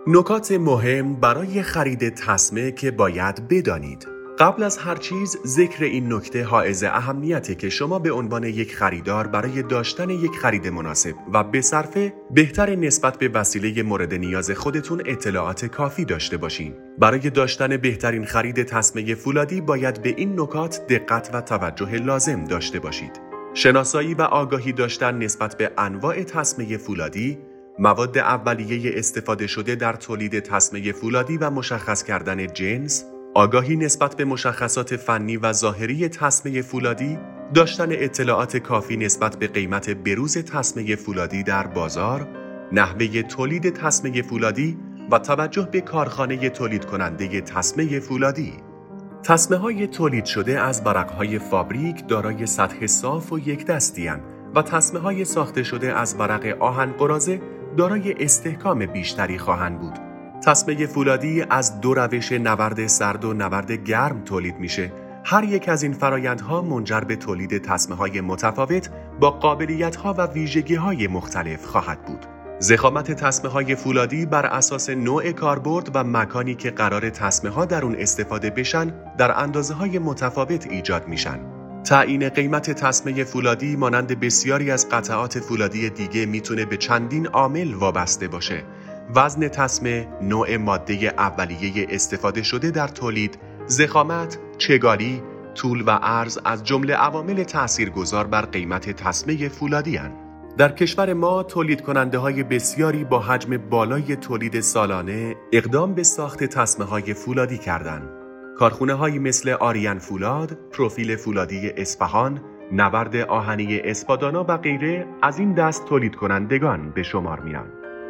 نکات مهم برای خرید تسمه که باید بدانید. قبل از هر چیز ذکر این نکته حائز اهمیته که شما به عنوان یک خریدار برای داشتن یک خرید مناسب و بصرفه بهتر نسبت به وسیله مورد نیاز خودتون اطلاعات کافی داشته باشین. برای داشتن بهترین خرید تسمه فولادی باید به این نکات دقت و توجه لازم داشته باشید. شناسایی و آگاهی داشتن نسبت به انواع تسمه فولادی، مواد اولیه استفاده شده در تولید تسمه فولادی و مشخص کردن جنس، آگاهی نسبت به مشخصات فنی و ظاهری تسمه فولادی، داشتن اطلاعات کافی نسبت به قیمت بروز تسمه فولادی در بازار، نحوه تولید تسمه فولادی و توجه به کارخانه تولید کننده تسمه فولادی. تسمه‌های تولید شده از ورق‌های فابریک دارای سطح صاف و یکدستی اند و تسمه‌های ساخته شده از ورق آهن قراضه دارای استحکام بیشتری خواهند بود. تسمه فولادی از دو روش نورد سرد و نورد گرم تولید میشه. هر یک از این فرایندها منجر به تولید تسمه‌های متفاوت با قابلیت‌ها و ویژگی‌های مختلف خواهد بود. ضخامت تسمه‌های فولادی بر اساس نوع کاربرد و مکانی که قرار تسمه‌ها در اون استفاده بشن در اندازه‌های متفاوت ایجاد میشن. تعیین قیمت تسمه فولادی مانند بسیاری از قطعات فولادی دیگه میتونه به چندین عامل وابسته باشه. وزن تسمه، نوع ماده اولیه استفاده شده در تولید، ضخامت، چگالی، طول و عرض از جمله عوامل تاثیرگذار بر قیمت تسمه فولادی هستند. در کشور ما تولید کننده های بسیاری با حجم بالای تولید سالانه اقدام به ساخت تسمه های فولادی کردند. کارخونه هایی مثل آریان فولاد، پروفیل فولادی اصفهان، نورد آهنی اسپادانا و غیره از این دست تولید کنندگان به شمار میان.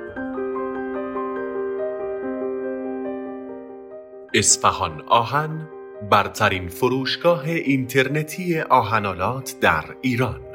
اصفهان آهن، برترین فروشگاه اینترنتی آهن‌آلات در ایران.